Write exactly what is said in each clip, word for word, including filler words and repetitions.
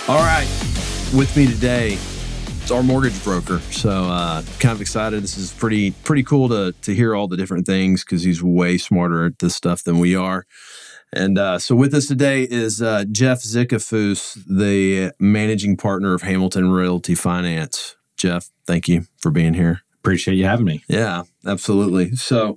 All right. With me today, it's our mortgage broker. So uh, kind of excited. This is pretty pretty cool to to hear all the different things because he's way smarter at this stuff than we are. And uh, so with us today is uh, Jeff Zickafoose, the managing partner of Hamilton Realty Finance. Jeff, thank you for being here. Appreciate you having me. Yeah, absolutely. So,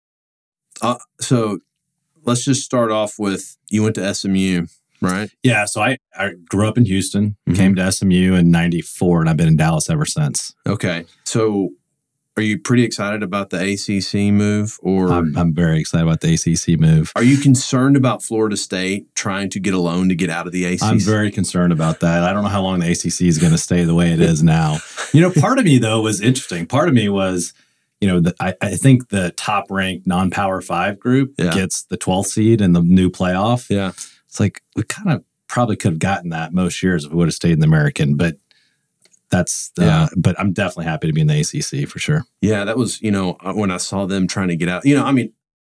uh, so let's just start off with you went to S M U, right? Yeah. So I, I grew up in Houston, Mm-hmm. came to S M U in ninety-four, and I've been in Dallas ever since. Okay. So are you pretty excited about the A C C move, or I'm, I'm very excited about the A C C move. are you concerned about Florida State trying to get a loan to get out of the A C C? I'm very concerned about that. I don't know how long the A C C is going to stay the way it is now. You know, part of me, though, was interesting. Part of me was, you know, the, I, I think the top-ranked non-Power Five group Yeah. gets the twelfth seed in the new playoff. Yeah. It's like we kind of probably could have gotten that most years if we would have stayed in the American, but that's, uh, Yeah. but I'm definitely happy to be in the A C C for sure. Yeah, that was, you know, when I saw them trying to get out, you know, I mean,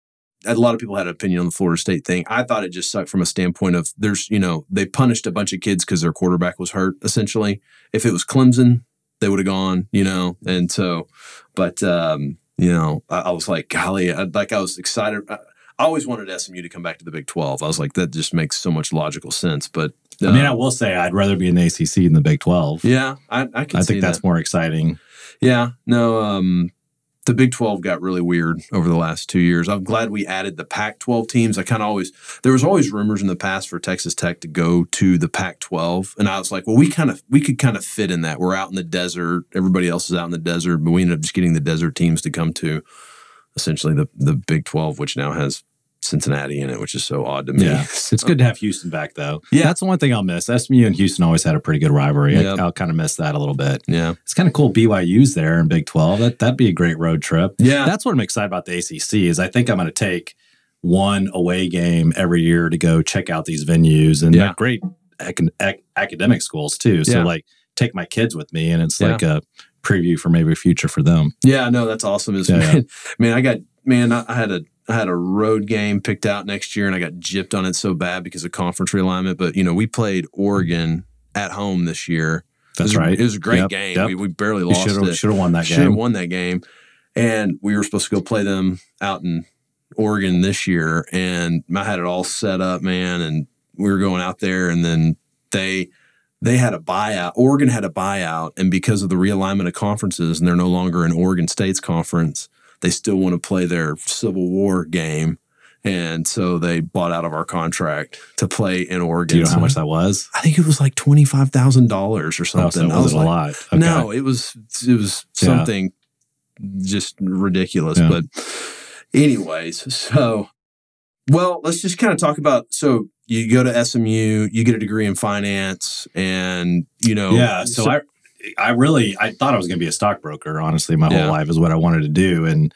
a lot of people had an opinion on the Florida State thing. I thought it just sucked from a standpoint of there's, you know, they punished a bunch of kids because their quarterback was hurt, essentially. If it was Clemson, they would have gone, you know, and so, but, um, you know, I, I was like, golly, I, like I was excited. I, I always wanted S M U to come back to the Big twelve. I was like, that just makes so much logical sense. But uh, I mean, I will say I'd rather be in the A C C than the Big twelve. yeah, I, I can I see think that's that. more exciting. Yeah, no, um, the Big twelve got really weird over the last two years. I'm glad we added the Pac twelve teams. I kind of always, there was always rumors in the past for Texas Tech to go to the Pac twelve. And I was like, well, we kind of, we could kind of fit in that. We're out in the desert. Everybody else is out in the desert, but we ended up just getting the desert teams to come to essentially the, the Big twelve, which now has Cincinnati in it, which is so odd to me. Yeah, it's good to have Houston back, though. Yeah. That's the one thing I'll miss. S M U and Houston always had a pretty good rivalry. Yep. I, I'll kind of miss that a little bit. Yeah. It's kind of cool B Y U's there in Big twelve. That, that'd be a great road trip. Yeah. That's what I'm excited about the A C C is I think I'm going to take one away game every year to go check out these venues. And Yeah. they're great ac- ac- academic schools, too. So, Yeah. like, take my kids with me, and it's Yeah. like a preview for maybe a future for them. Yeah, no, that's awesome. Is Yeah, man, yeah. man, I got man, I, I had a I had a road game picked out next year, and I got gypped on it so bad because of conference realignment. But you know, we played Oregon at home this year. That's it was, right. It was a great Yep, game. yep. We, we barely You lost should have it. should have won that Should have game. won that game, and we were supposed to go play them out in Oregon this year. And I had it all set up, man, and we were going out there, and then they. They had a buyout. Oregon had a buyout, and because of the realignment of conferences, and they're no longer in Oregon State's conference, they still want to play their Civil War game, and so they bought out of our contract to play in Oregon. Do you know So how much that was? I think it was like twenty five thousand dollars or Oh, something. so it I was wasn't like, a lot. Okay. no, it was it was Yeah. something just ridiculous. Yeah. But anyways, so well, let's just kind of talk about so. You go to S M U, you get a degree in finance, and you know, Yeah. So, I, I really, I thought I was going to be a stockbroker. Honestly, my Yeah. whole life is what I wanted to do, and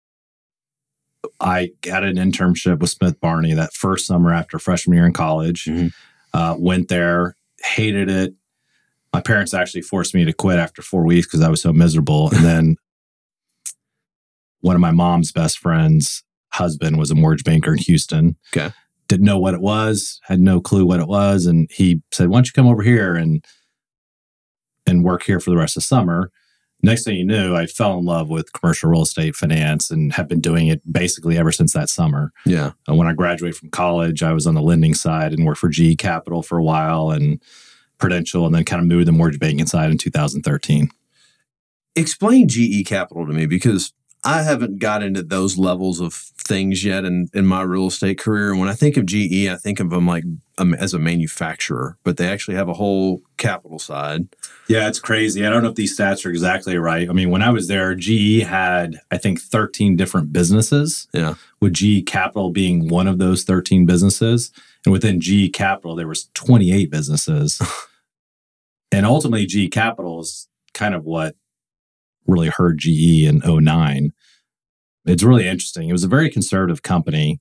I got an internship with Smith Barney that first summer after freshman year in college. Mhm. Uh, went there, hated it. My parents actually forced me to quit after four weeks because I was so miserable. And then one of my mom's best friends' husband was a mortgage banker in Houston. Okay. Didn't know what it was, had no clue what it was. And he said, why don't you come over here and and work here for the rest of the summer? Next thing you knew, I fell in love with commercial real estate finance and have been doing it basically ever since that summer. yeah, And when I graduated from college, I was on the lending side and worked for G E Capital for a while and Prudential, and then kind of moved to the mortgage banking side in two thousand thirteen. explain G E Capital to me because I haven't got into those levels of things yet in, in my real estate career. And when I think of G E, I think of them like um, as a manufacturer, but they actually have a whole capital side. Yeah, it's crazy. I don't know if these stats are exactly right. I mean, when I was there, G E had, I think, thirteen different businesses, Yeah. with G E Capital being one of those thirteen businesses. And within G E Capital, there was twenty-eight businesses. And ultimately, G E Capital is kind of what really hurt G E in oh nine. It's really interesting. It was a very conservative company.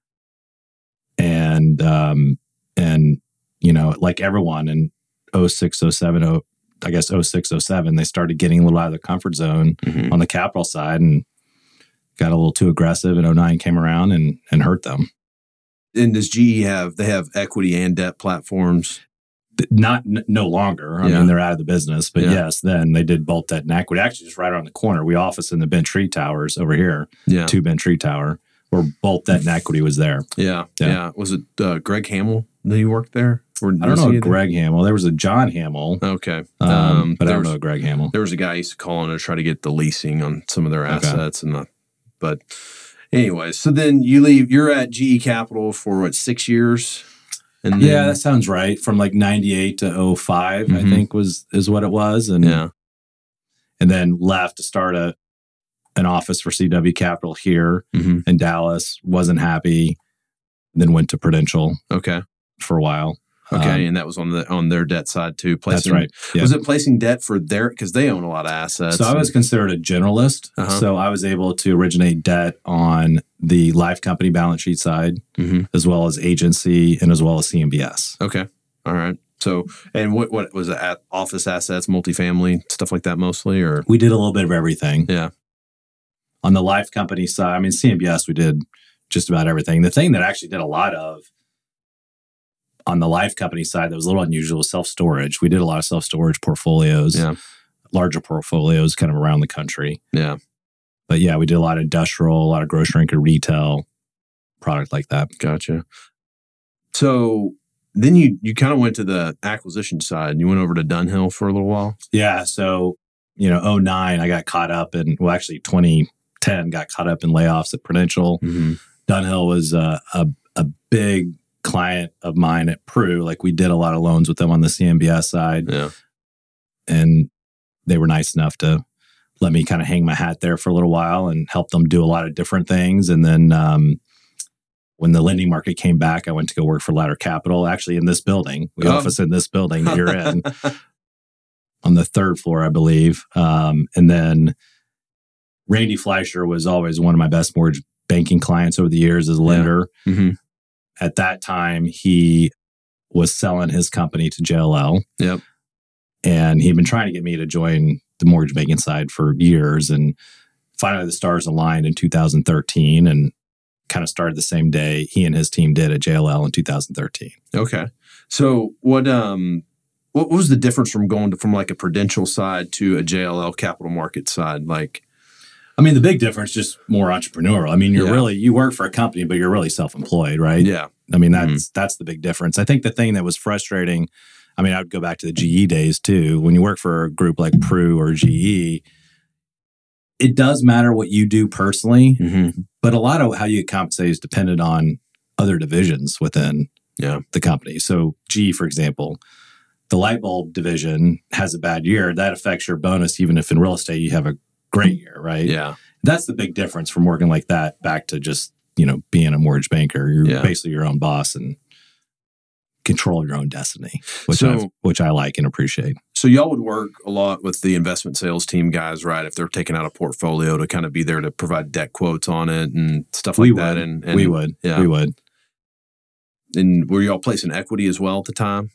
And, um, and you know, like everyone in oh six, oh seven, oh, I guess oh six, oh seven, they started getting a little out of their comfort zone Mhm. on the capital side and got a little too aggressive, and oh nine came around and, and hurt them. And does G E have, they have equity and debt platforms? Not n- no longer. I Yeah. mean, they're out of the business. But Yeah. yes, then they did bolt debt and equity. Actually, just right around the corner. We office in the Bent Tree Towers over here. Yeah. Two Bent Tree Tower, where bolt debt and equity was there. Yeah. Yeah. Yeah. Was it uh, Greg Hamill that you worked there? Or I don't was know he a there? Greg Hamill. There was a John Hamill, Okay. um, Um, but I there don't was- know a Greg Hamill. There was a guy I used to call in to try to get the leasing on some of their Okay. assets, and the, but anyway. So then you leave. You're at G E Capital for what, six years? And then, Yeah, that sounds right. From like ninety-eight to oh five, I Mhm. think was is what it was, and yeah, and then left to start a an office for C W Capital here hmm in Dallas. Wasn't happy. Then went to Prudential okay, for a while. okay, Um, and that was on the on their debt side too. that's Placing, right. Yeah. Was it placing debt for their because they own a lot of assets? So I was considered a generalist. Uh-huh. So I was able to originate debt on the life company balance sheet side, hmm as well as agency and as well as C M B S. Okay, all right. So and what what was it? At office assets, multifamily stuff like that mostly, or We did a little bit of everything. yeah, On the life company side, I mean, C M B S, we did just about everything. The thing that I actually did a lot of on the life company side that was a little unusual was self-storage. We did a lot of self-storage portfolios, Yeah. larger portfolios kind of around the country. yeah. But yeah, we did a lot of industrial, a lot of grocery and retail product like that. Gotcha. So then you you kind of went to the acquisition side and you went over to Dunhill for a little while. Yeah. So, you know, oh nine, I got caught up in, well, actually twenty ten got caught up in layoffs at Prudential. Mm-hmm. Dunhill was a, a, a big client of mine at Pru. Like we did a lot of loans with them on the C M B S side. Yeah. And they were nice enough to let me kind of hang my hat there for a little while and help them do a lot of different things. And then um, when the lending market came back, I went to go work for Ladder Capital, actually in this building. We Oh. office in this building that you're in on the third floor, I believe. Um, and then Randy Fleischer was always one of my best mortgage banking clients over the years as a lender. hmm At that time, he was selling his company to J L L. Yep. And he'd been trying to get me to join the mortgage banking side for years. And finally, the stars aligned in two thousand thirteen and kind of started the same day he and his team did at J L L in two thousand thirteen. Okay. So what um what was the difference from going to, from like a Prudential side to a J L L capital market side? Like, I mean, the big difference, just more entrepreneurial. I mean, you're Yeah. really, you work for a company, but you're really self-employed, right? yeah, I mean, that's that's the big difference. I think the thing that was frustrating, I mean, I would go back to the G E days too. When you work for a group like Pru or G E, it does matter what you do personally, mm-hmm. but a lot of how you get compensated is dependent on other divisions within Yeah. the company. So G E, for example, the light bulb division has a bad year. That affects your bonus, even if in real estate you have a great year, right? yeah, That's the big difference from working like that back to just, you know, being a mortgage banker. You're Yeah. basically your own boss and control your own destiny, which So- I which I like and appreciate. So y'all would work a lot with the investment sales team guys, right? If they're taking out a portfolio to kind of be there to provide debt quotes on it and stuff like We that. would. And, and we would. yeah. We would. And were y'all placing equity as well at the time?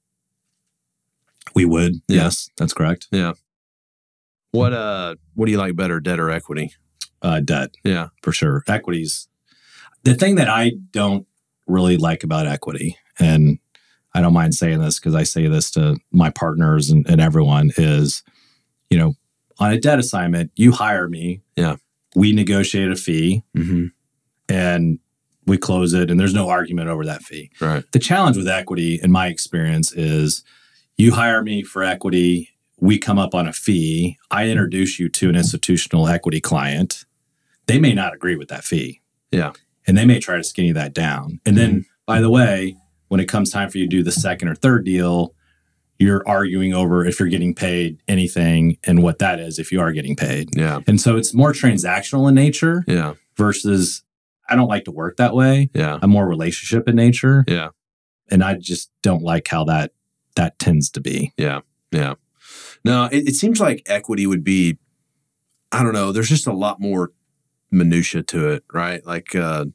We would. Yeah. Yes, that's correct. What uh what do you like better, debt or equity? Uh, debt. Yeah. For sure. Equities. The thing that I don't really like about equity, and I don't mind saying this because I say this to my partners and, and everyone, is, you know, on a debt assignment, you hire me. Yeah. We negotiate a fee Mm-hmm. and we close it, and there's no argument over that fee. Right. The challenge with equity, in my experience, is you hire me for equity, we come up on a fee, I introduce you to an institutional equity client. They may not agree with that fee. Yeah. And they may try to skinny that down. And then, by the way, when it comes time for you to do the second or third deal, you're arguing over if you're getting paid anything and what that is if you are getting paid. Yeah. And so it's more transactional in nature Yeah. versus I don't like to work that way. Yeah. I'm more relationship in nature. Yeah. And I just don't like how that that tends to be. Yeah. Yeah. No, it, it seems like equity would be, I don't know, there's just a lot more minutia to it, right? Like, uh,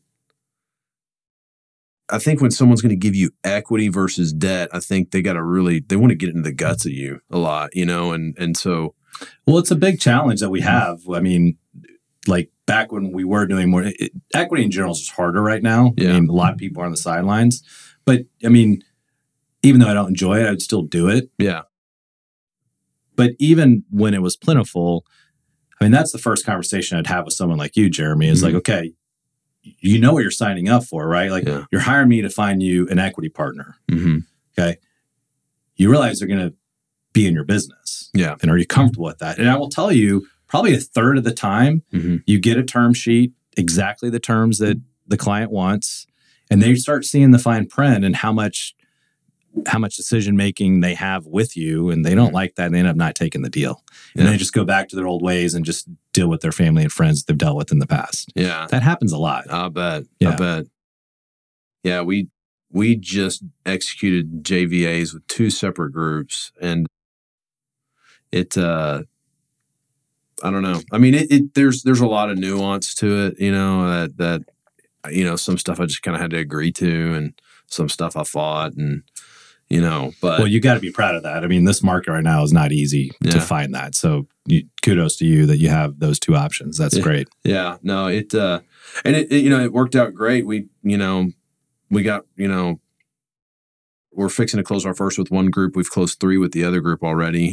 I think when someone's going to give you equity versus debt, I think they got to really, they want to get into the guts of you a lot, you know? And, and so, Well, it's a big challenge that we have. I mean, like back when we were doing more, it, equity in general is just harder right now. Yeah. I mean, a lot of people are on the sidelines. But I mean, even though I don't enjoy it, I'd still do it. Yeah. But even when it was plentiful, I mean, that's the first conversation I'd have with someone like you, Jeremy, is mm-hmm. like, okay, you know what you're signing up for, right? Like yeah. you're hiring me to find you an equity partner. Mm-hmm. Okay. You realize they're going to be in your business. Yeah. And are you comfortable with that? And I will tell you, probably a third of the time, mm-hmm. you get a term sheet, exactly the terms that the client wants, and they start seeing the fine print and how much how much decision making they have with you, and they don't like that, and they end up not taking the deal. And yeah. they just go back to their old ways and just deal with their family and friends they've dealt with in the past. Yeah. That happens a lot. I bet. Yeah. I bet. Yeah, we we just executed J V As with two separate groups, and it uh I don't know. I mean, it, it there's there's a lot of nuance to it, you know, that that you know, some stuff I just kind of had to agree to, and some stuff I fought, and you know, but well, you got to be proud of that. I mean, this market right now is not easy yeah. to find that. So you, kudos to you that you have those two options. That's yeah. great. Yeah, no, it, uh, and it, it, you know, it worked out great. We, you know, we got, you know, we're fixing to close our first with one group. We've closed three with the other group already.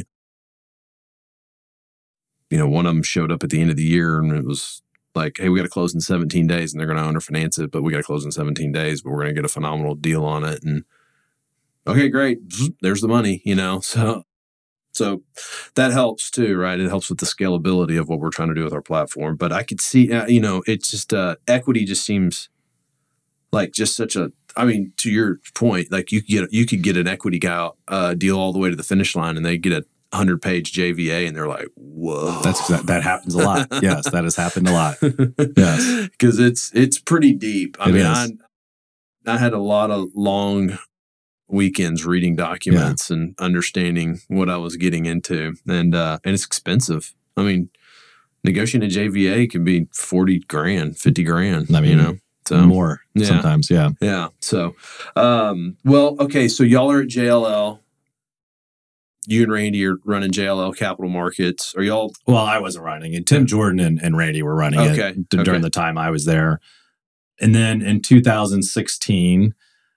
You know, one of them showed up at the end of the year, and it was like, hey, we got to close in seventeen days, and they're going to underfinance it, but we got to close in seventeen days, but we're going to get a phenomenal deal on it. And okay, great. There's the money, you know? So, so that helps too, right? It helps with the scalability of what we're trying to do with our platform. But I could see, uh, you know, it's just, uh, equity just seems like just such a, I mean, to your point, like you could get, you could get an equity guy, uh, deal all the way to the finish line, and they get a hundred page J V A, and they're like, whoa. That's, that, that happens a lot. Yes. That has happened a lot. Yes. Cause it's, it's pretty deep. I it mean, is. I, I had a lot of long weekends reading documents yeah. and understanding what I was getting into, and uh, and it's expensive. I mean, negotiating a J V A can be forty grand, fifty grand. I mean, you know, so more yeah. sometimes. Yeah, yeah. So, um, well, okay. So y'all are at J L L. You and Randy are running J L L Capital Markets. Are y'all? Well, I wasn't running it. Tim Jordan and, and Randy were running okay. it during okay. the time I was there. And then in two thousand sixteen.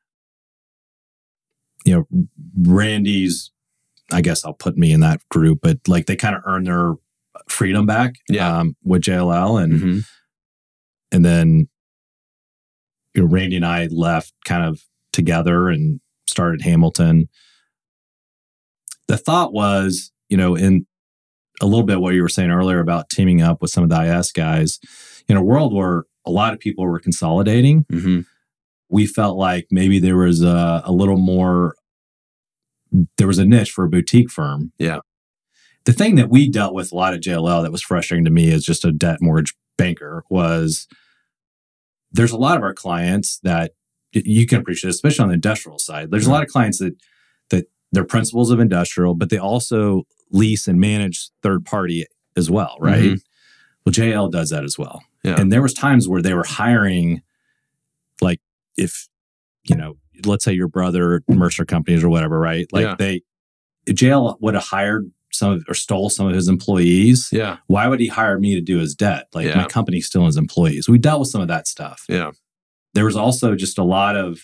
You know, Randy's, I guess I'll put me in that group, but like they kind of earned their freedom back yeah. um, with J L L. And mm-hmm. and then, you know, Randy and I left kind of together and started Hamilton. The thought was, you know, in a little bit what you were saying earlier about teaming up with some of the I S guys, in a world where a lot of people were consolidating, mm-hmm. we felt like maybe there was a, a little more, there was a niche for a boutique firm. Yeah. The thing that we dealt with a lot at J L L that was frustrating to me as just a debt mortgage banker was there's a lot of our clients that you can appreciate, especially on the industrial side. There's mm-hmm. a lot of clients that, that they're principals of industrial, but they also lease and manage third party as well, right? Mm-hmm. Well, J L L does that as well. Yeah. And there was times where they were hiring, like, if, you know, let's say your brother, Mercer Companies or whatever, right? Like yeah. they, J L would have hired some of, or stole some of his employees. Yeah. Why would he hire me to do his debt? Like yeah. my company's still his employees. We dealt with some of that stuff. Yeah. There was also just a lot of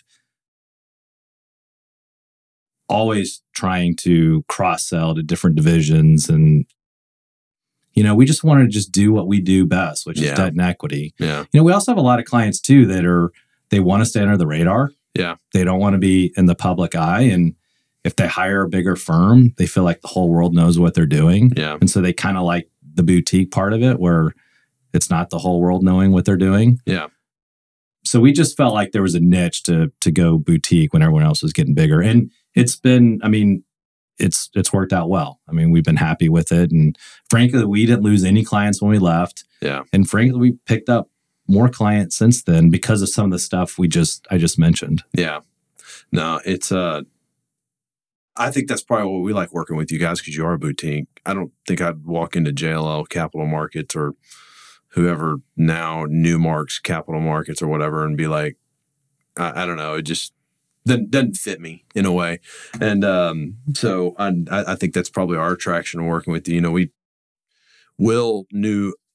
always trying to cross sell to different divisions. And, you know, we just wanted to just do what we do best, which yeah. is debt and equity. Yeah. You know, we also have a lot of clients too that are, they want to stay under the radar. Yeah. They don't want to be in the public eye. And if they hire a bigger firm, they feel like the whole world knows what they're doing. Yeah. And so they kind of like the boutique part of it where it's not the whole world knowing what they're doing. Yeah. So we just felt like there was a niche to to go boutique when everyone else was getting bigger. And it's been, I mean, it's it's worked out well. I mean, we've been happy with it. And frankly, we didn't lose any clients when we left. Yeah. And frankly, we picked up more clients since then because of some of the stuff we just I just mentioned. Yeah. No, it's uh I think that's probably what we like working with you guys, because you are a boutique. I don't think I'd walk into J L L Capital Markets or whoever now Newmark's Capital Markets or whatever and be like, I, I don't know, it just doesn't, doesn't fit me in a way. And um, so I, I think that's probably our attraction of working with you. You know, we Will knew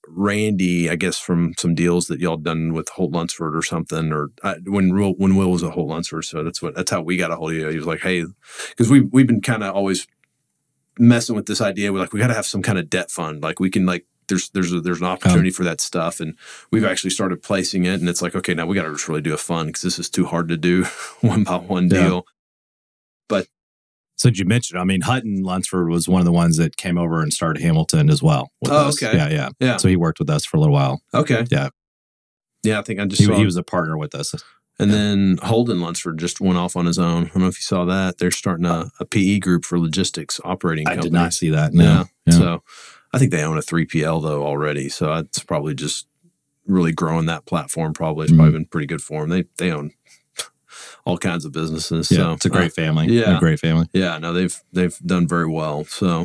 Randy, I guess from some deals that y'all done with Holt Lunsford or something, or I, when Will, when Will was at Holt Lunsford. So that's what that's how we got a hold of you. He was like, hey, because we we've been kind of always messing with this idea. We're like, we got to have some kind of debt fund. Like we can like there's there's a, there's an opportunity um, for that stuff, and we've actually started placing it. And it's like, okay, now we got to just really do a fund because this is too hard to do one by one deal. Yeah. But so did you mention? I mean, Hutton Lunsford was one of the ones that came over and started Hamilton as well. With oh, us. okay, yeah, yeah, yeah. So he worked with us for a little while. Okay, yeah, yeah. I think I just he, saw he was a partner with us. And yeah. then Holden Lunsford just went off on his own. I don't know if you saw that. They're starting a, a P E group for logistics operating I companies. did not see that. No. Yeah. Yeah. So I think they own a three P L though already. So it's probably just really growing that platform. Probably it's mm-hmm. probably been pretty good for them. They they own all kinds of businesses. Yeah, so it's a great uh, family. Yeah, a great family. Yeah, no, they've they've done very well. So,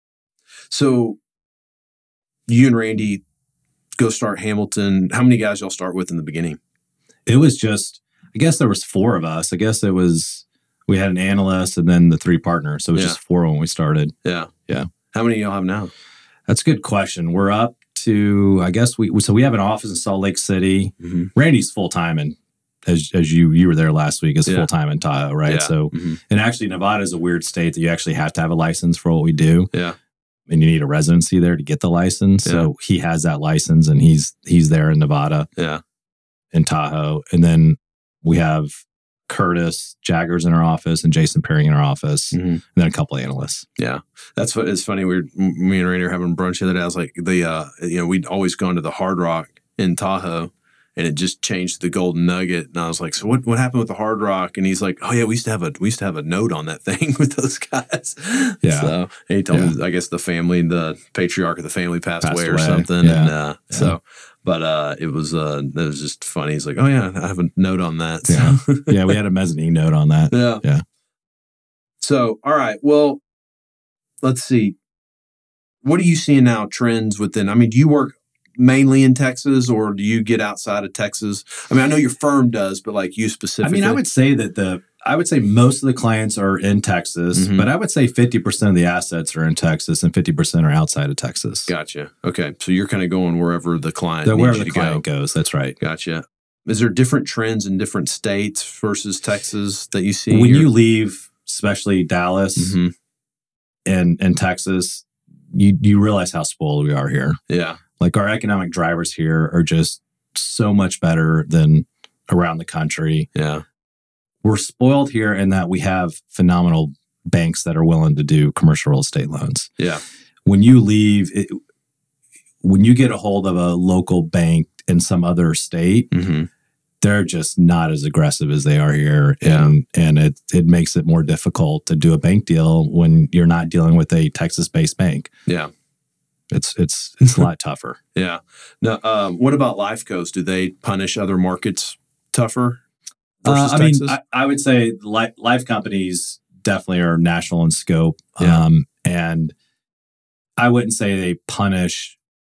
so you and Randy go start Hamilton. How many guys y'all start with in the beginning? It was just, I guess there was four of us. I guess it was we had an analyst and then the three partners. So it was yeah. just four when we started. Yeah, yeah. How many y'all have now? That's a good question. We're up to, I guess we so we have an office in Salt Lake City. Mm-hmm. Randy's full time and. As as you you were there last week, is yeah. full time in Tahoe, right? Yeah. So, mm-hmm. and actually, Nevada is a weird state that you actually have to have a license for what we do. Yeah, and you need a residency there to get the license. Yeah. So he has that license, and he's he's there in Nevada. Yeah, in Tahoe, and then we have Curtis Jaggers in our office and Jason Perring in our office, mm-hmm. and then a couple of analysts. Yeah, that's what it's funny. We were, me and Randy were having brunch the other day. I was like, the uh, you know, we'd always gone to the Hard Rock in Tahoe. And it just changed the Golden Nugget, and I was like, "So what? What happened with the Hard Rock?" And he's like, "Oh yeah, we used to have a we used to have a note on that thing with those guys." Yeah. So and he told yeah. me, I guess the family, the patriarch of the family, passed, passed away, away or something. Yeah. And uh, yeah. so, but uh, it was uh, it was just funny. He's like, "Oh yeah, I have a note on that." So. Yeah, yeah, we had a mezzanine note on that. Yeah, yeah. So, all right, well, let's see. What are you seeing now? Trends within? I mean, do you work mainly in Texas, or do you get outside of Texas? I mean, I know your firm does, but like you specifically. I mean, I would say that the I would say most of the clients are in Texas, mm-hmm. but I would say fifty percent of the assets are in Texas and fifty percent are outside of Texas. Gotcha. Okay, so you're kind of going wherever the client the, needs wherever you the to client go. goes. That's right. Gotcha. Is there different trends in different states versus Texas that you see? When here? you leave, especially Dallas mm-hmm. and and Texas, you you realize how spoiled we are here. Yeah. Like our economic drivers here are just so much better than around the country. Yeah. We're spoiled here in that we have phenomenal banks that are willing to do commercial real estate loans. Yeah. When you leave, it, when you get a hold of a local bank in some other state, mm-hmm. they're just not as aggressive as they are here. Yeah. And, and it, it makes it more difficult to do a bank deal when you're not dealing with a Texas-based bank. Yeah. It's it's it's a lot tougher. Yeah. Now, um, what about Life Coast? Do they punish other markets tougher versus uh, I Texas? mean, I, I would say life, life companies definitely are national in scope. Yeah. Um, and I wouldn't say they punish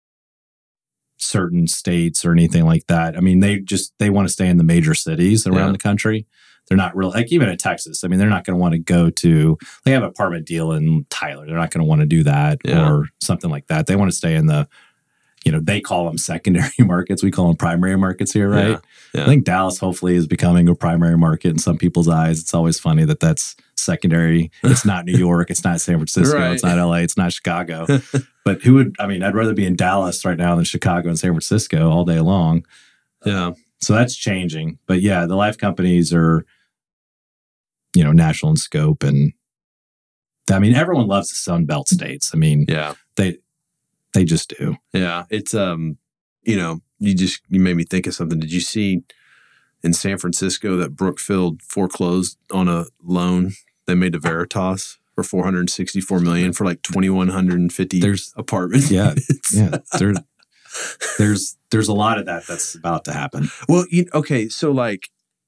certain states or anything like that. I mean, they just they want to stay in the major cities around Yeah. the country. They're not really, like even in Texas, I mean, they're not going to want to go to, they have an apartment deal in Tyler. They're not going to want to do that Yeah. or something like that. They want to stay in the, you know, they call them secondary markets. We call them primary markets here, right? Yeah. Yeah. I think Dallas hopefully is becoming a primary market in some people's eyes. It's always funny that that's secondary. It's not New York. It's not San Francisco. Right. It's not L A. It's not Chicago. But who would, I mean, I'd rather be in Dallas right now than Chicago and San Francisco all day long. Yeah. Uh, so that's changing. But yeah, the life companies are, you know, national in scope. And I mean, everyone loves the Sun Belt states. I mean, Yeah. they, they just do. Yeah. It's, um, you know, you just, you made me think of something. Did you see in San Francisco that Brookfield foreclosed on a loan they made to Veritas for four hundred sixty-four million dollars for like two thousand one hundred fifty There's apartments? Yeah. Yeah. There's, there's, there's a lot of that that's about to happen. Well, you, okay. So like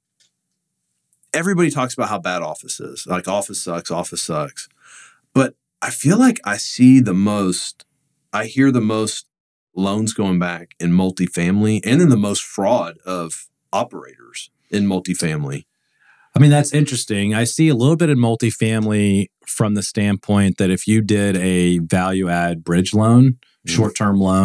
everybody talks about how bad office is. Like office sucks, office sucks. But I feel like I see the most, I hear the most loans going back in multifamily and then the most fraud of operators in multifamily. I mean, that's interesting. I see a little bit in multifamily from the standpoint that if you did a value add bridge loan, mm-hmm. short-term loan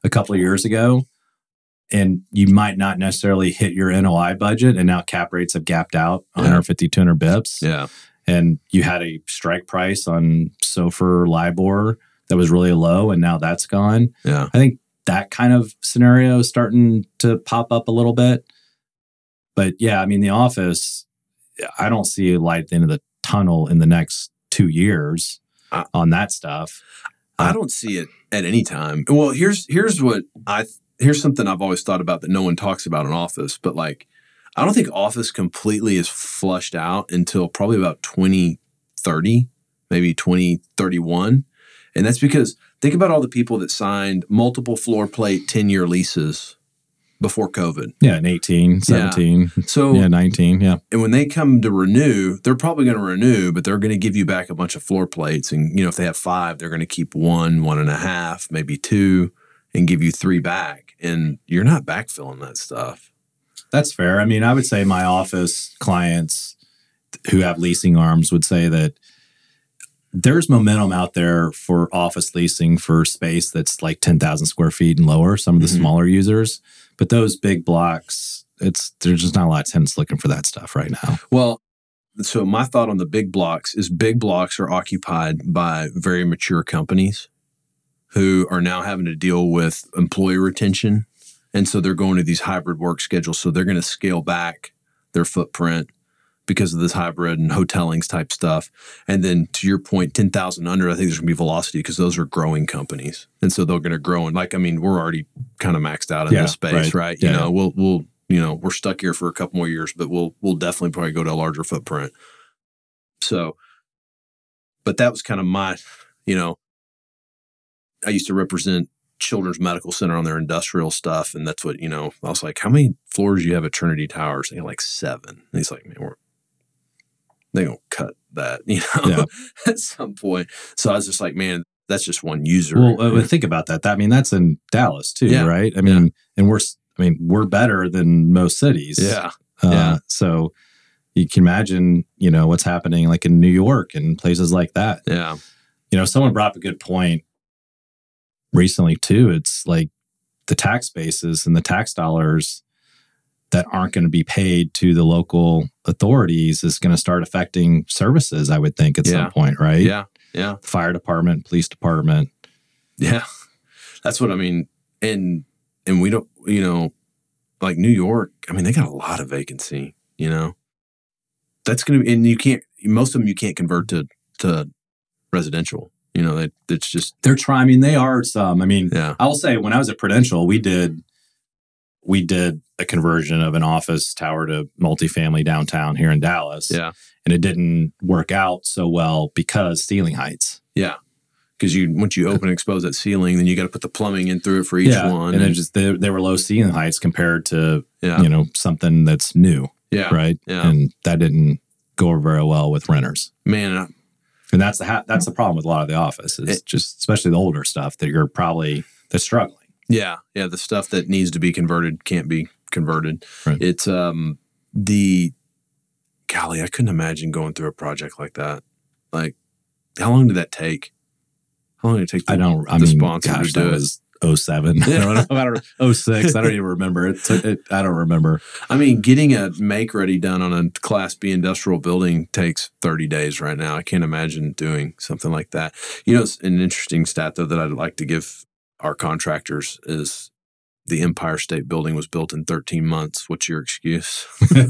a couple of years ago, and you might not necessarily hit your N O I budget, and now cap rates have gapped out Yeah. one fifty, two hundred bips. Yeah. And you had a strike price on SOFR LIBOR that was really low, and now that's gone. Yeah. I think that kind of scenario is starting to pop up a little bit. But yeah, I mean, the office, I don't see a light at the end of the tunnel in the next two years I, on that stuff. I don't see it at any time. Well, here's here's what I here's something I've always thought about that no one talks about in office, but like I don't think office completely is flushed out until probably about twenty thirty, maybe twenty thirty-one. And that's because think about all the people that signed multiple floor plate ten-year leases before COVID. Yeah, in eighteen, seventeen, yeah. So, yeah, nineteen, yeah. And when they come to renew, they're probably going to renew, but they're going to give you back a bunch of floor plates. And, you know, if they have five, they're going to keep one, one and a half, maybe two, and give you three back. And you're not backfilling that stuff. That's fair. I mean, I would say my office clients who have leasing arms would say that there's momentum out there for office leasing for space that's like ten thousand square feet and lower, some of the mm-hmm. smaller users. But those big blocks, it's there's just not a lot of tenants looking for that stuff right now. Well, so my thought on the big blocks is big blocks are occupied by very mature companies who are now having to deal with employee retention. And so they're going to these hybrid work schedules. So they're going to scale back their footprint because of this hybrid and hotellings type stuff. And then to your point, ten thousand under, I think there's going to be velocity because those are growing companies. And so they're going to grow. And like, I mean, we're already kind of maxed out in yeah, this space, right? right? Yeah. You know, we'll, we'll, you know, we're stuck here for a couple more years, but we'll, we'll definitely probably go to a larger footprint. So, but that was kind of my, you know, I used to represent Children's Medical Center on their industrial stuff. And that's what, you know, I was like, how many floors do you have at Trinity Towers? They had like seven. And he's like, man, we're, they gonna cut that, you know, yeah. at some point. So I was just like, man, that's just one user. Well, uh, think about that. I mean, that's in Dallas too, yeah. right? I mean, yeah. and we're, I mean, we're better than most cities. Yeah. Uh, yeah. So you can imagine, you know, what's happening like in New York and places like that. Yeah. You know, someone brought up a good point recently too. It's like the tax bases and the tax dollars that aren't going to be paid to the local authorities is going to start affecting services, I would think, at yeah. some point, right? Yeah. Yeah. Fire department, police department. Yeah. That's what I mean. And, and we don't, you know, like New York, I mean, they got a lot of vacancy, you know, that's going to be, and you can't, most of them you can't convert to, to residential, you know, that it's just. They're trying, I mean, they are some, I mean, yeah. I will say when I was at Prudential, we did, we did a conversion of an office tower to multifamily downtown here in Dallas. Yeah. And it didn't work out so well because ceiling heights. Yeah. Because you once you open and expose that ceiling, then you got to put the plumbing in through it for each yeah. one. And, and it just they, they were low ceiling heights compared to yeah. you know something that's new. Yeah. Right. Yeah. And that didn't go over very well with renters. Man. I, and that's the ha- that's the problem with a lot of the office is it, just especially the older stuff that you're probably that's struggling. Yeah. Yeah. The stuff that needs to be converted can't be converted. Right. It's um the golly, I couldn't imagine going through a project like that. Like, how long did that take? How long did it take the, I don't, I the mean, sponsor gosh, to do that it? was oh seven. Yeah. I don't know. I don't, oh six. I don't even remember. It, took, it I don't remember. I mean, getting a make ready done on a Class B industrial building takes thirty days right now. I can't imagine doing something like that. You know, it's an interesting stat, though, that I'd like to give our contractors is the Empire State Building was built in thirteen months. What's your excuse? And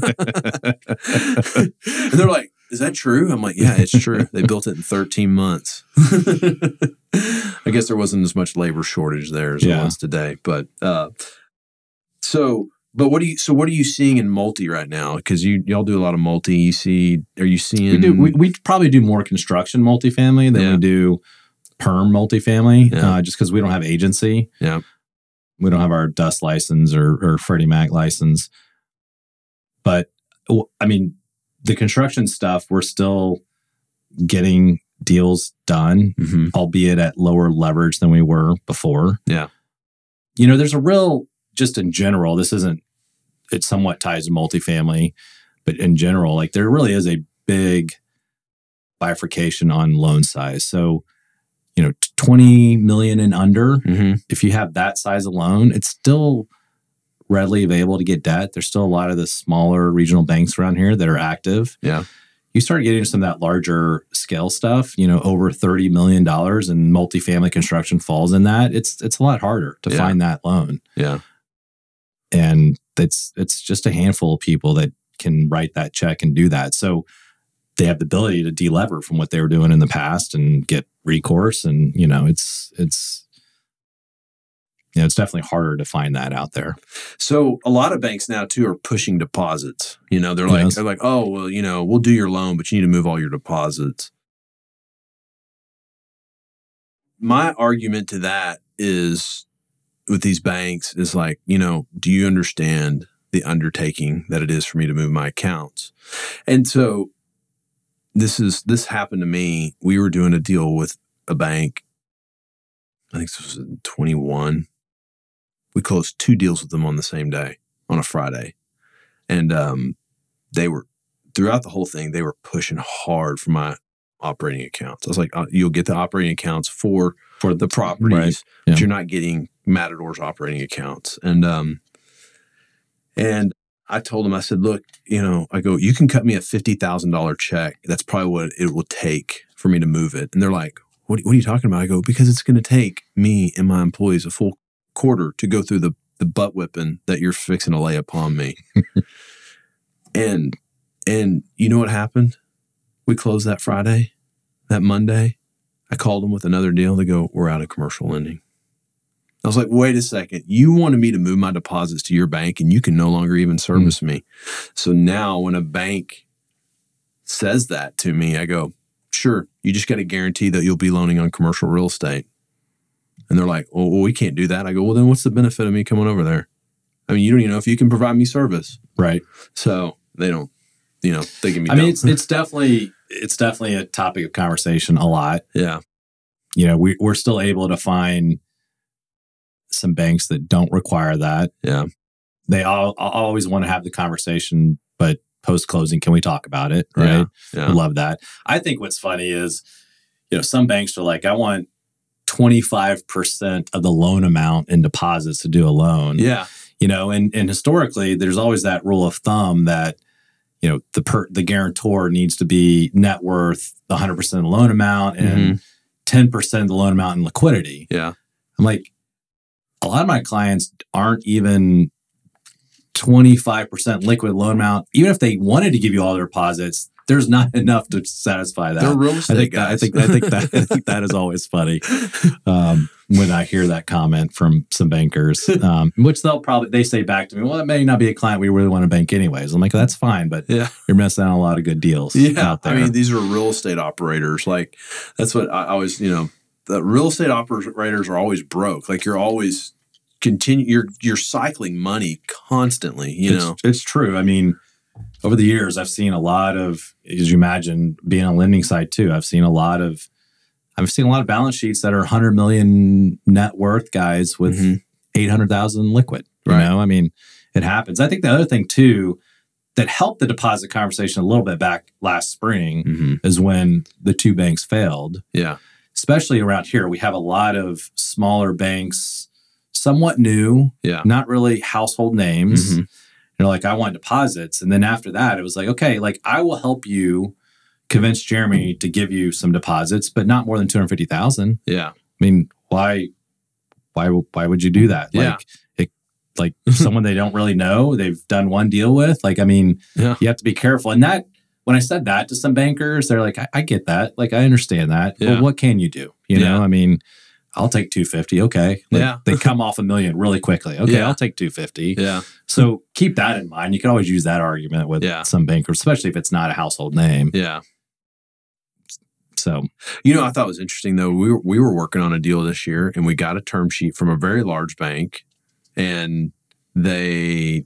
they're like, is that true? I'm like, yeah, it's true. They built it in thirteen months. I guess there wasn't as much labor shortage there as yeah. there was today. But uh, so, but what do you, so what are you seeing in multi right now? Because you, y'all do a lot of multi. You see, are you seeing? We do. We, we probably do more construction multifamily than yeah. we do perm multifamily, yeah. uh, just because we don't have agency. Yeah. We don't have our D U S license or, or Freddie Mac license. But, I mean, the construction stuff, we're still getting deals done, mm-hmm. albeit at lower leverage than we were before. Yeah. You know, there's a real, just in general, this isn't, it somewhat ties to multifamily, but in general, like there really is a big bifurcation on loan size. So you know, twenty million and under, Mm-hmm. if you have that size of loan, it's still readily available to get debt. There's still a lot of the smaller regional banks around here that are active. Yeah. You start getting into some of that larger scale stuff, you know, over thirty million dollars, and multifamily construction falls in that. It's it's a lot harder to Yeah. find that loan. Yeah. And it's it's just a handful of people that can write that check and do that. So they have the ability to delever from what they were doing in the past and get recourse. And, you know, it's, it's, you know, it's definitely harder to find that out there. So a lot of banks now too are pushing deposits. You know, they're like, Yes. they're like, oh, well, you know, we'll do your loan, but you need to move all your deposits. My argument to that is with these banks is like, you know, do you understand the undertaking that it is for me to move my accounts? And so this is, this happened to me. We were doing a deal with a bank. I think this was in twenty-one. We closed two deals with them on the same day, on a Friday. And um, they were, throughout the whole thing, they were pushing hard for my operating accounts. I was like, uh, you'll get the operating accounts for, for the properties, Right. but Yeah. you're not getting Matador's operating accounts. And, um, and I told them, I said, look, you know, I go, you can cut me a fifty thousand dollars check. That's probably what it will take for me to move it. And they're like, what, what are you talking about? I go, because it's going to take me and my employees a full quarter to go through the, the butt whipping that you're fixing to lay upon me. and, and you know what happened? We closed that Friday, that Monday. I called them with another deal. They go, we're out of commercial lending. I was like, wait a second. You wanted me to move my deposits to your bank and you can no longer even service mm. me. So now when a bank says that to me, I go, sure, you just got to guarantee that you'll be loaning on commercial real estate. And they're like, oh, well, we can't do that. I go, well, then what's the benefit of me coming over there? I mean, you don't even know if you can provide me service. Right. So they don't, you know, they give me I mean, it's, it's definitely, it's definitely a topic of conversation a lot. Yeah. You know, we, we're still able to find some banks that don't require that. Yeah. They all always want to have the conversation, but post-closing, can we talk about it? Right. Yeah. Yeah. I love that. I think what's funny is, you know, some banks are like, I want twenty-five percent of the loan amount in deposits to do a loan. Yeah. You know, and, and historically, there's always that rule of thumb that, you know, the per, the guarantor needs to be net worth one hundred percent of the loan amount and mm-hmm. ten percent of the loan amount in liquidity. Yeah. I'm like, a lot of my clients aren't even twenty-five percent liquid loan amount. Even if they wanted to give you all their deposits, there's not enough to satisfy that. They're real estate I think guys. That, I think I think that I think that is always funny um, when I hear that comment from some bankers, um, which they'll probably they say back to me, "Well, that may not be a client we really want to bank anyways." I'm like, "That's fine, but yeah. you're missing out on a lot of good deals yeah. out there." I mean, these are real estate operators. Like that's what I always, you know, the real estate operators are always broke. Like you're always continue. You're you're cycling money constantly. You it's, know, it's true. I mean. Over the years, I've seen a lot of, as you imagine, being on a lending side too. I've seen a lot of, I've seen a lot of balance sheets that are one hundred million net worth guys with mm-hmm. eight hundred thousand liquid. You right. know, I mean, it happens. I think the other thing too that helped the deposit conversation a little bit back last spring mm-hmm. is when the two banks failed. Yeah, especially around here, we have a lot of smaller banks, somewhat new, yeah, not really household names. Mm-hmm. You know, like I want deposits. And then after that, it was like, okay, like I will help you convince Jeremy to give you some deposits, but not more than two hundred fifty thousand. Yeah. I mean, why, why, why would you do that? Yeah. Like, it, like someone they don't really know, they've done one deal with, like, I mean, yeah. you have to be careful. And that, when I said that to some bankers, they're like, I, I get that. Like, I understand that. Yeah. But what can you do? You yeah. know, I mean, I'll take two hundred fifty. Okay. Like, yeah. they come off a million really quickly. Okay. Yeah. I'll take two hundred fifty. Yeah. So keep that in mind. You can always use that argument with yeah. some bankers, especially if it's not a household name. Yeah. So, you know, I thought it was interesting though. We were, we were working on a deal this year and we got a term sheet from a very large bank and they,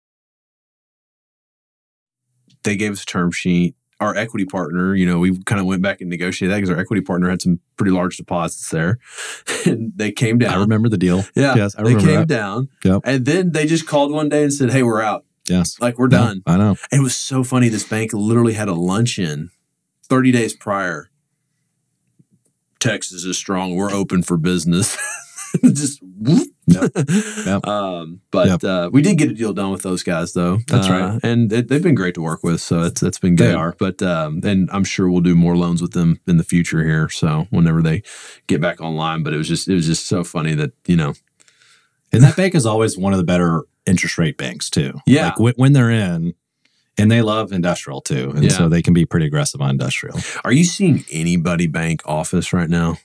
they gave us a term sheet. Our equity partner, you know, we kind of went back and negotiated that because our equity partner had some pretty large deposits there. And they came down. I remember the deal. Yeah. Yes, I they remember came that. down. Yep. And then they just called one day and said, hey, we're out. Yes. Like, we're no, done. I know. And it was so funny. This bank literally had a luncheon thirty days prior Texas is strong. We're open for business. Just whoop. Yep. Yep. um, but Yep. uh, we did get a deal done with those guys, though. That's uh, right. and it, they've been great to work with. So it's it's been good. They are. But um, and I'm sure we'll do more loans with them in the future here. So whenever they get back online, but it was just it was just so funny that you know. And that bank is always one of the better interest rate banks too. Yeah. Like w- when they're in, and they love industrial too, and Yeah. so they can be pretty aggressive on industrial. Are you seeing anybody bank office right now?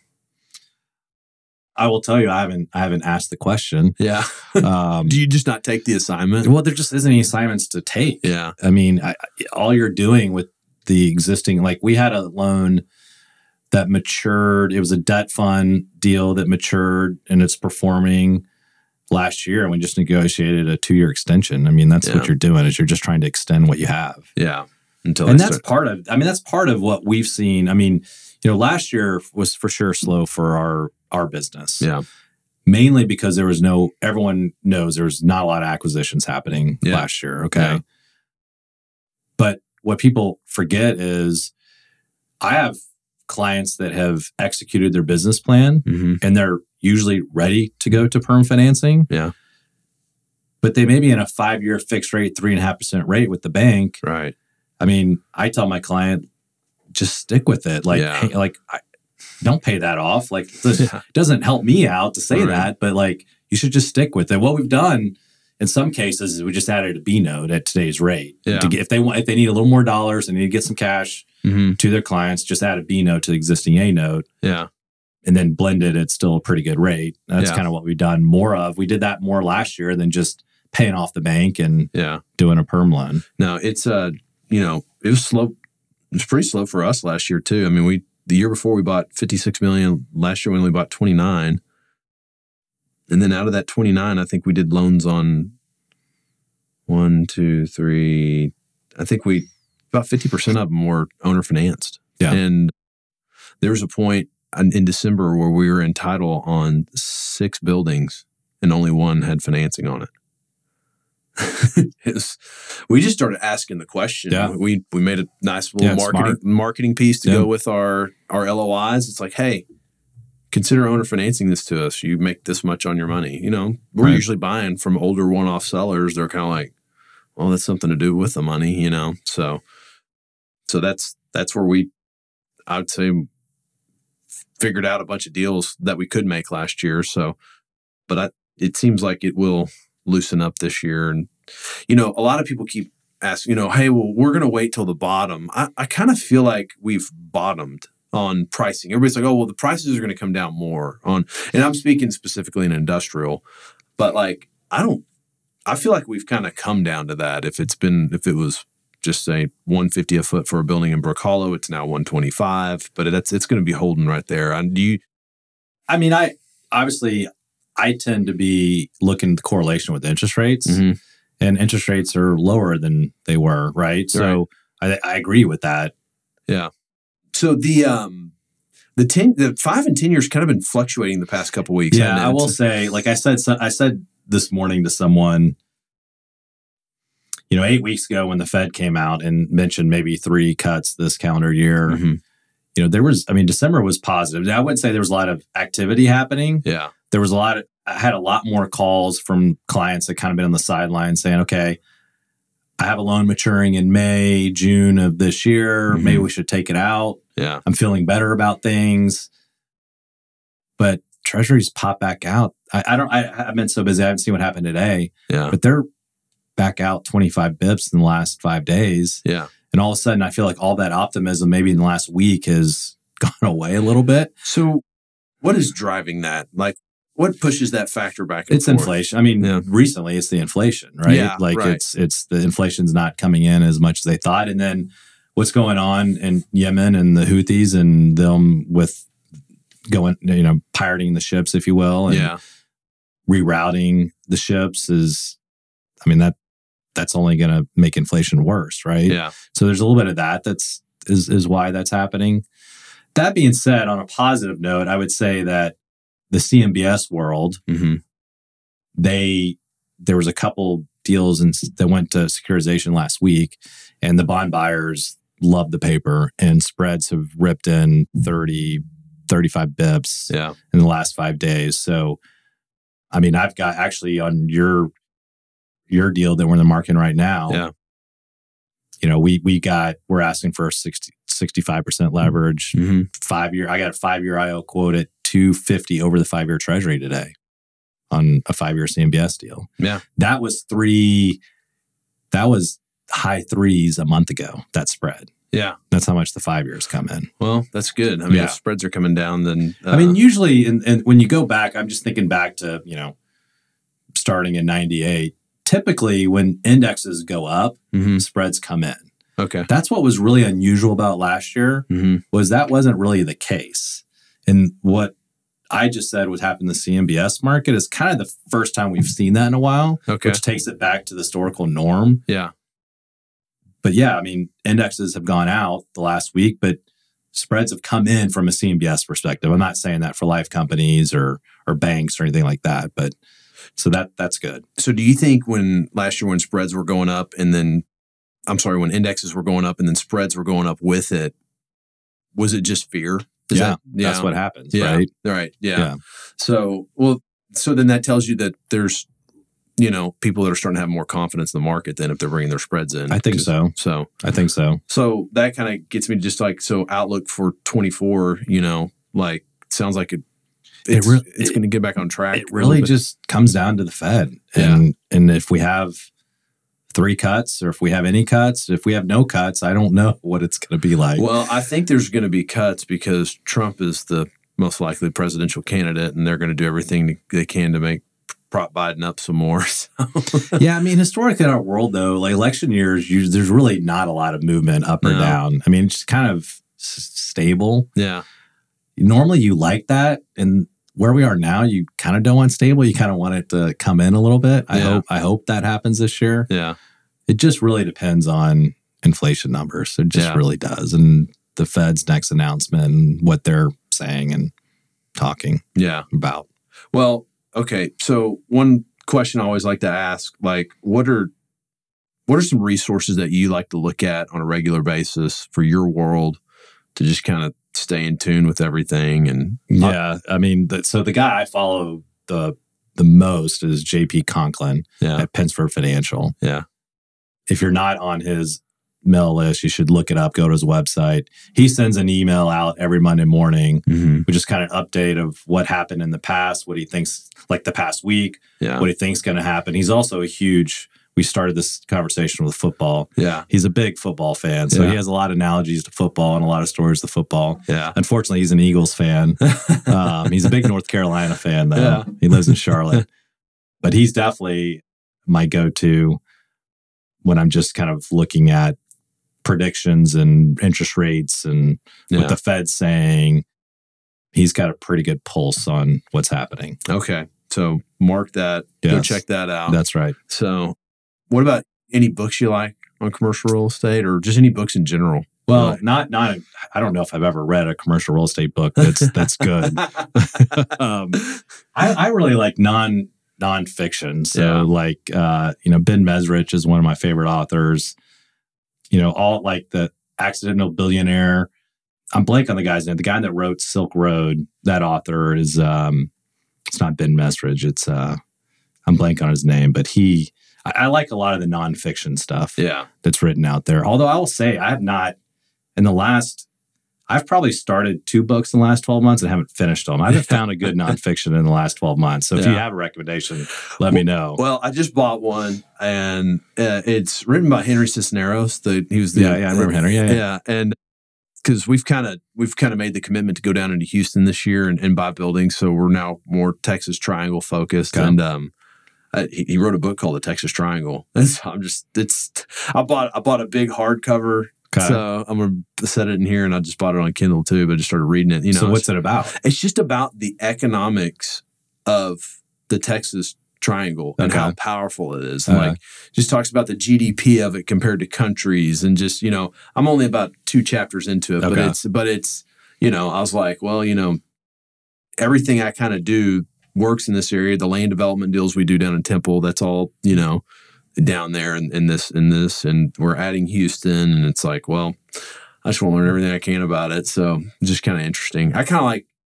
I will tell you, I haven't I haven't asked the question. Yeah. Um, Do you just not take the assignment? well, there just isn't any assignments to take. Yeah. I mean, I, all you're doing with the existing, like we had a loan that matured. It was a debt fund deal that matured and it's performing last year. And we just negotiated a two year extension. I mean, that's Yeah. what you're doing is you're just trying to extend what you have. Yeah. Until And they that's start- part of, I mean, that's part of what we've seen. I mean, you know, last year was for sure slow for our, our business. Yeah. Mainly because there was no, everyone knows there was not a lot of acquisitions happening Yeah. last year. Okay. Yeah. But what people forget is I have clients that have executed their business plan Mhm. and they're usually ready to go to perm financing. Yeah. But they may be in a five year fixed rate, three and a half percent rate with the bank. Right. I mean, I tell my client, just stick with it. Like, Yeah. hey, like, I, don't pay that off. Like, this Yeah. doesn't help me out to say Right. that, but like, you should just stick with it. What we've done in some cases is we just added a B note at today's rate. Yeah. To get, if they want, if they need a little more dollars and need to get some cash Mm-hmm. to their clients, just add a B note to the existing A note Yeah. and then blend it. It's still a pretty good rate. That's Yeah. kind of what we've done more of. We did that more last year than just paying off the bank and Yeah. doing a perm loan. No, it's uh, you know, it was slow. It was pretty slow for us last year too. I mean, we the year before we bought fifty-six million. Last year we only bought twenty-nine, and then out of that twenty-nine, I think we did loans on one, two, three. I think we about fifty percent of them were owner financed. Yeah. And there was a point in, in December where we were in title on six buildings, and only one had financing on it. It was, we just started asking the question. Yeah. We we made a nice little Yeah, marketing smart. marketing piece to Yeah. go with our our L O Is. It's like, hey, consider owner financing this to us. You make this much on your money. You know, we're Right. usually buying from older one off sellers. They're kind of like, well, that's something to do with the money, you know. So, so that's that's where we, I would say, figured out a bunch of deals that we could make last year. So, but I, it seems like it will loosen up this year. And, you know, a lot of people keep asking, you know, hey, well, we're going to wait till the bottom. I, I kind of feel like we've bottomed on pricing. Everybody's like, oh, well, the prices are going to come down more on, and I'm speaking specifically in industrial, but like, I don't, I feel like we've kind of come down to that. If it's been, if it was just say one fifty a foot for a building in Brook Hollow, it's now one twenty-five, but that's, it's going to be holding right there. And do you, I mean, I obviously I tend to be looking at the correlation with interest rates, Mhm. and interest rates are lower than they were, right? So I, I agree with that. yeah. So the, um, the ten, the five and ten years kind of been fluctuating the past couple weeks. Yeah, hasn't it? I will say, like I said, so I said this morning to someone, you know, eight weeks ago when the Fed came out and mentioned maybe three cuts this calendar year, Mhm. you know, there was, I mean, December was positive. I wouldn't say there was a lot of activity happening. Yeah. There was a lot of, I had a lot more calls from clients that kind of been on the sidelines saying, okay, I have a loan maturing in May, June of this year. Mhm. Maybe we should take it out. Yeah. I'm feeling better about things. But treasuries pop back out. I, I don't, I, I've been so busy. I haven't seen what happened today, Yeah. but they're back out twenty-five bips in the last five days. Yeah. And all of a sudden, I feel like all that optimism maybe in the last week has gone away a little bit. So what is driving that? Like, what pushes that factor back and It's forth? inflation. I mean, Yeah. recently it's the inflation, right? Yeah, like right. it's it's the inflation's not coming in as much as they thought. And then what's going on in Yemen and the Houthis and them with going, you know, pirating the ships, if you will, and Yeah. rerouting the ships is, I mean, that that's only going to make inflation worse, right? Yeah. So there's a little bit of that. That's is is why that's happening. That being said, on a positive note, I would say that the C M B S world, Mm-hmm. they there was a couple deals in, that went to securitization last week, and the bond buyers loved the paper, and spreads have ripped in thirty, thirty-five bips Yeah. in the last five days. So, I mean, I've got actually on your your deal that we're in the market right now. Yeah. You know, we we got we're asking for sixty, sixty-five percent leverage, Mm-hmm. five year. I got a five year I O quote at two fifty over the five year Treasury today on a five year C M B S deal. Yeah. That was three. That was high threes a month ago. That spread. Yeah. That's how much the five years come in. Well, that's good. I mean, Yeah. if spreads are coming down, then uh, I mean, usually, and and when you go back, I'm just thinking back to, you know, starting in ninety-eight. Typically, when indexes go up, mhm. spreads come in. Okay. That's what was really unusual about last year. Mm-hmm. Was that wasn't really the case. And what I just said was happening in the C M B S market is kind of the first time we've seen that in a while, Okay. which takes it back to the historical norm. Yeah. But yeah, I mean, indexes have gone out the last week, but spreads have come in from a C M B S perspective. I'm not saying that for life companies or or banks or anything like that, but so that that's good. So do you think when last year when spreads were going up and then, I'm sorry, when indexes were going up and then spreads were going up with it, was it just fear? Is Yeah, that, yeah. that's what happens, Yeah. right? Right. Yeah. Yeah. So, well, so then that tells you that there's, you know, people that are starting to have more confidence in the market than if they're bringing their spreads in. I think 'Cause- so. So, I think so. so that kind of gets me to just like, so outlook for twenty-four, you know, like sounds like it, It it's, really- it's it- going to get back on track. It a really little bit. just comes down to the Fed. Yeah. And and if we have three cuts or if we have any cuts, if we have no cuts, I don't know what it's going to be like. Well, I think there's going to be cuts because Trump is the most likely presidential candidate, and they're going to do everything they can to make prop Biden up some more. So. Yeah, I mean, historically in our world, though, like election years, you, there's really not a lot of movement up or No. down. I mean, it's just kind of s- stable. Yeah, Normally, you like that, and where we are now, you kind of don't want stable. You kind of want it to come in a little bit. I Yeah. hope. I hope that happens this year. yeah, It just really depends on inflation numbers. It just Yeah. really does, and the Fed's next announcement and what they're saying and talking yeah. about. Well, okay. So one question I always like to ask, like, what are what are some resources that you like to look at on a regular basis for your world to just kind of stay in tune with everything? And Yeah, I mean, the, so the guy I follow the the most is J P Conklin yeah, at Pensford Financial. yeah, If you're not on his mail list, you should look it up. Go to his website. He sends an email out every Monday morning, mm-hmm. which is kind of an update of what happened in the past, what he thinks, like the past week, yeah, what he thinks going to happen. He's also a huge. We started this conversation with football. yeah, He's a big football fan, so Yeah. he has a lot of analogies to football and a lot of stories to football. yeah, Unfortunately, he's an Eagles fan. Um, he's a big North Carolina fan, though. Yeah. He lives in Charlotte. But he's definitely my go-to when I'm just kind of looking at predictions and interest rates and yeah. what the Fed's saying. He's got a pretty good pulse on what's happening. Okay. So mark that. Go Yes. check that out. That's right. So what about any books you like on commercial real estate or just any books in general? Well, Right. not not. I don't know if I've ever read a commercial real estate book that's that's good. um, I, I really like non nonfiction. So Yeah. like uh, you know, Ben Mesrich is one of my favorite authors. You know, all like the Accidental Billionaire. I'm blank on the guy's name. The guy that wrote Silk Road, that author is um it's not Ben Mesrich. It's uh I'm blank on his name, but he I, I like a lot of the nonfiction stuff Yeah. that's written out there. Although I will say I have not in the last I've probably started two books in the last twelve months and haven't finished them. I haven't found a good nonfiction in the last twelve months. So if you Yeah. have a recommendation, let me know. Well, I just bought one, and uh, it's written by Henry Cisneros. The he was the Yeah, yeah, I remember Henry. Yeah, yeah. yeah, and because we've kind of we've kind of made the commitment to go down into Houston this year and, and buy buildings, so we're now more Texas Triangle focused. Okay. And um, I, he, he wrote a book called The Texas Triangle. And so I'm just it's I bought I bought a big hardcover. Okay. So I'm gonna set it in here, and I just bought it on Kindle too. But I just started reading it. You know, So what's it about? it's just about the economics of the Texas Triangle and Okay. how powerful it is. And Uh-huh. like, just talks about the G D P of it compared to countries, and just you know, I'm only about two chapters into it, but Okay. it's but it's you know, I was like, well, you know, everything I kind of do works in this area. The land development deals we do down in Temple, that's all you know, down there in, in this in this, and we're adding Houston, and it's like, well, I just want to learn everything I can about it. So it's just kind of interesting. I kind of like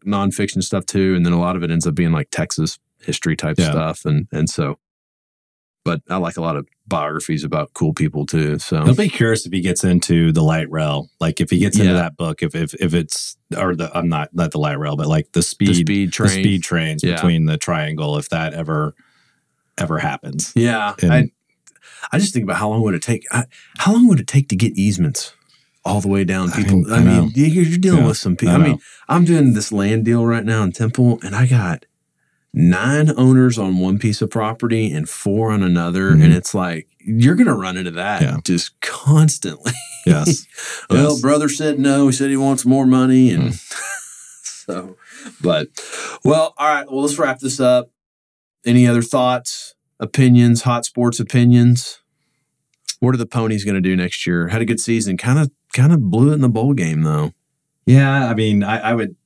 nonfiction stuff too, and then a lot of it ends up being like Texas history type Yeah. stuff, and and so. But I like a lot of biographies about cool people too. So I'll be curious if he gets into the light rail, like if he gets into Yeah. that book, if if if it's or the I'm not not the light rail, but like the speed the speed train, the speed trains Yeah. between the triangle, if that ever ever happens. Yeah, And- I I just think about how long would it take? I, how long would it take to get easements all the way down? I People, mean, I, I mean, know. you're, you're dealing Yeah, with some people. I I, mean, know. I'm doing this land deal right now in Temple, and I got nine owners on one piece of property and four on another, Mhm. and it's like you're going to run into that Yeah. just constantly. Yes. Well, Yes. brother said no. He said he wants more money, and Hmm. so. But well, all right. Well, let's wrap this up. Any other thoughts, opinions, hot sports opinions? What are the Ponies going to do next year? Had a good season. Kind of, kind of blew it in the bowl game though. Yeah, I mean, I, I would,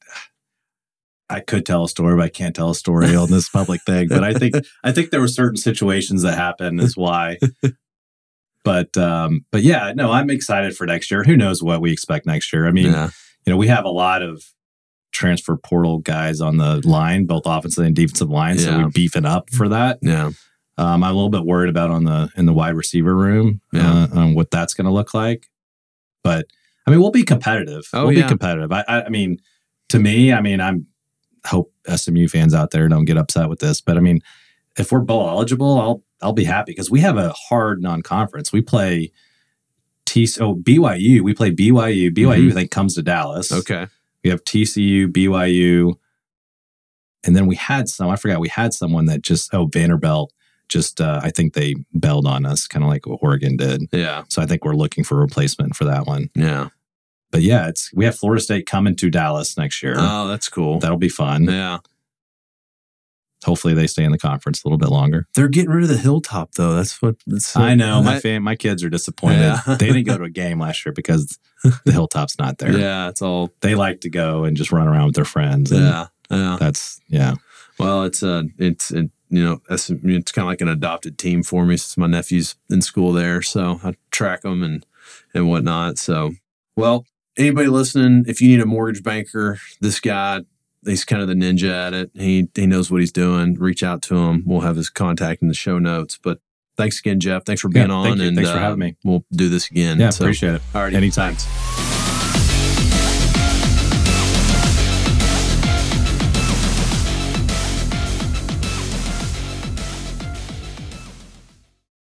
I could tell a story, but I can't tell a story on this public thing. But I think, I think there were certain situations that happened. Is why. But, um, but yeah, no, I'm excited for next year. Who knows what we expect next year? I mean, Yeah. you know, we have a lot of transfer portal guys on the line, both offensive and defensive line. So Yeah. we're beefing up for that. Yeah. Um, I'm a little bit worried about on the in the wide receiver room, Yeah. uh, on what that's going to look like. But I mean, we'll be competitive. Oh, we'll yeah. be competitive. I, I, I mean, to me, I mean, I'm hope S M U fans out there don't get upset with this, but I mean, if we're bowl eligible, I'll I'll be happy because we have a hard non-conference. We play T oh B Y U. We play B Y U. B Y U Mhm. I think comes to Dallas. Okay. We have T C U, B Y U, and then we had some. I forgot we had someone that just oh Vanderbilt. Just uh, I think they bailed on us, kind of like what Oregon did. Yeah. So I think we're looking for a replacement for that one. Yeah. But yeah, it's we have Florida State coming to Dallas next year. Oh, that's cool. That'll be fun. Yeah. Hopefully they stay in the conference a little bit longer. They're getting rid of the hilltop though. That's what that's I know my I- fan, my kids are disappointed. Yeah. They didn't go to a game last year because the Hilltop's not there. Yeah, it's all They like to go and just run around with their friends. And yeah. Yeah. that's yeah. Well, it's uh it's it, you know, it's, it's kind of like an adopted team for me since my nephew's in school there. So I track them and, and whatnot. So, well, anybody listening, if you need a mortgage banker, this guy, he's kind of the ninja at it. He, he knows what he's doing. Reach out to him. We'll have his contact in the show notes, but thanks again, Jeff. Thanks for being Yeah, on. thank you. And Thanks for uh, having me. We'll do this again. Yeah, So, appreciate it. all right. Anytime. Thanks.